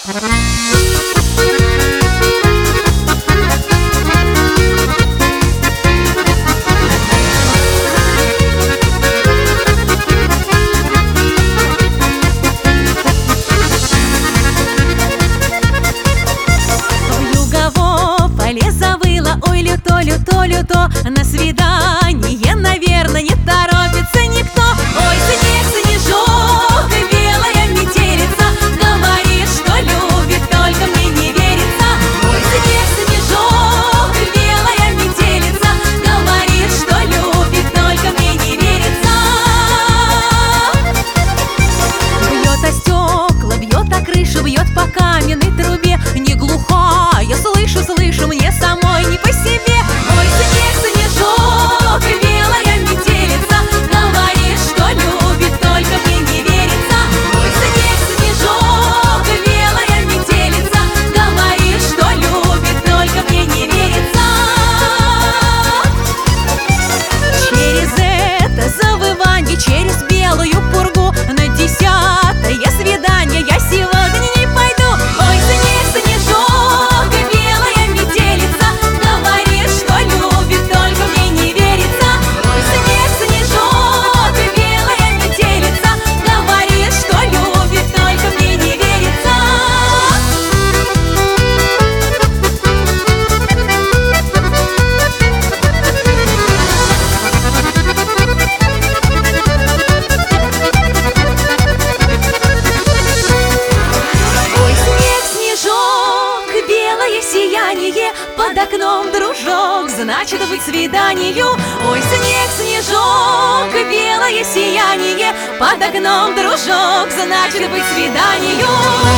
Люто, на свидание, наверное, не торопится никто. Ой, снег, снежок, белая метелица, говорит, что любит, только мне не верится. Ой, снег, снежок, белая метелица, говорит, что любит, только мне не верится. Бьет о стекла, бьет о крышу, бьет по каменной трубе. Не глухая, слышу, слышу, мне самой не по себе. Через белую пургу на 10-е свидание я сегодня не пойду. Ой, снег, снежок, белая метелица, говорит, что любит, только мне не верится. Ой, снег, снежок, белая метелица, говорит, что любит, только мне не верится. Сияние под окном, дружок, значит быть свиданию. Ой, снег, снежок, белое сияние под окном, дружок, значит быть свиданию.